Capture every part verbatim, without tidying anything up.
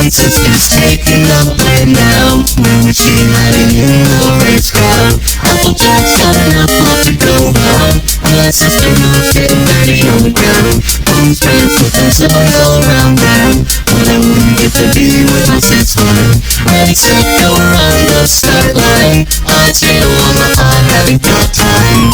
Nonsense is taking up right now. When she hiding in the race crowd. Applejack's got enough love to go round. My sister who's getting dirty on the ground. Bones pants with them siblings all around round. But I wouldn't get to be with my sis one. Ready, set, go around the start line. Potato on my eye, haven't got time.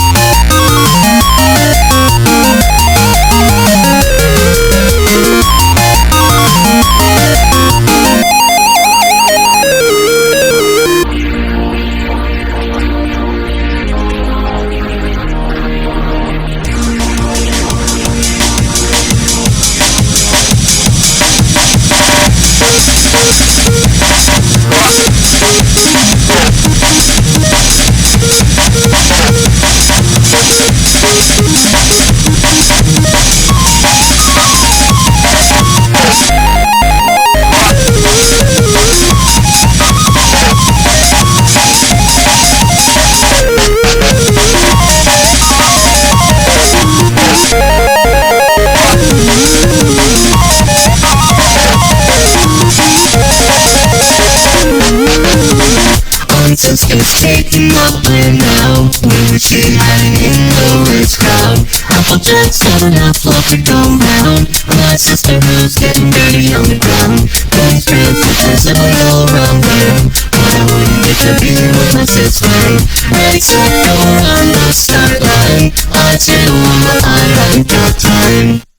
Nonsense is taking up right now. When she hiding in the race crowd. Applejack's got enough love to go round. My sister who's getting dirty on the ground. Bones pants with them siblings all around round. But I wouldn't get to be with my sis one. Ready, set, go around the start line. Potato on my eye, haven't got time.